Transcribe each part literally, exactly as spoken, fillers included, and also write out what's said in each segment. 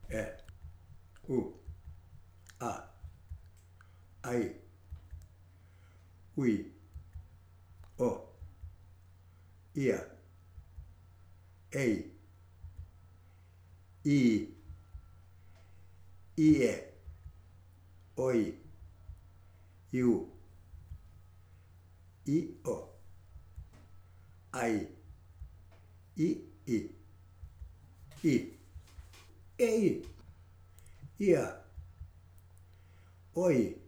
え、う、あ、あい、うい、お、いや、えい、いい、いえ、おい、ゆ、いお、あい、いい、い、えい、いや、おい、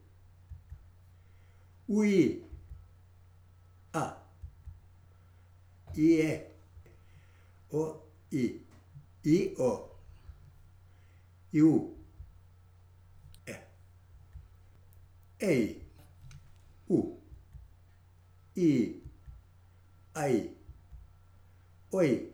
うい、あ、いえ、おい、いお、ゆ、え、えい、う、い、あい、おい、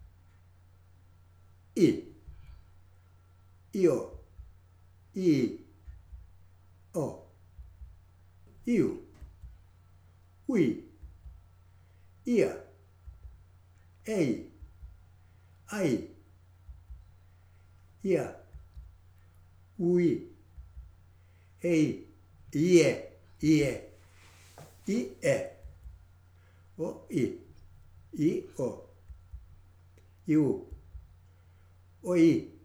い、いお、い、お、ゆ、うい、いや、えい、あい、いや、うい、えい、いえ、いえ、いえ、おい、いお、ゆ、おい、